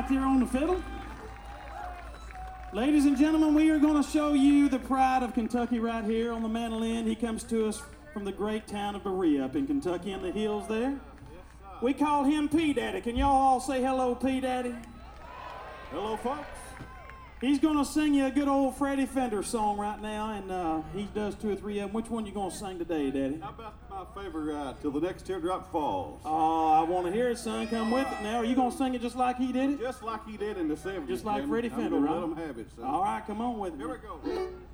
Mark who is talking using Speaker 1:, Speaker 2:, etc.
Speaker 1: out there on the fiddle. Ladies and gentlemen, we are going to show you the pride of Kentucky right here on the mandolin. He comes to us from the great town of Berea up in Kentucky in the hills there. We call him P Daddy. Can y'all all say hello, P Daddy?
Speaker 2: Hello, folks.
Speaker 1: He's going to sing you a good old Freddie Fender song right now, and he does 2 or 3 of them. Which one you going to sing today, Daddy?
Speaker 2: How about my favorite, Till the Next Teardrop Falls?
Speaker 1: Oh, I want to hear it, son. Come with it now. Are you going to sing it just like he did it?
Speaker 2: Just like he did in the 70s.
Speaker 1: Just like
Speaker 2: Jimmy.
Speaker 1: Freddie Fender,
Speaker 2: I'm
Speaker 1: right?
Speaker 2: gonna let him have it, son.
Speaker 1: All right, come on with me.
Speaker 2: Here we go.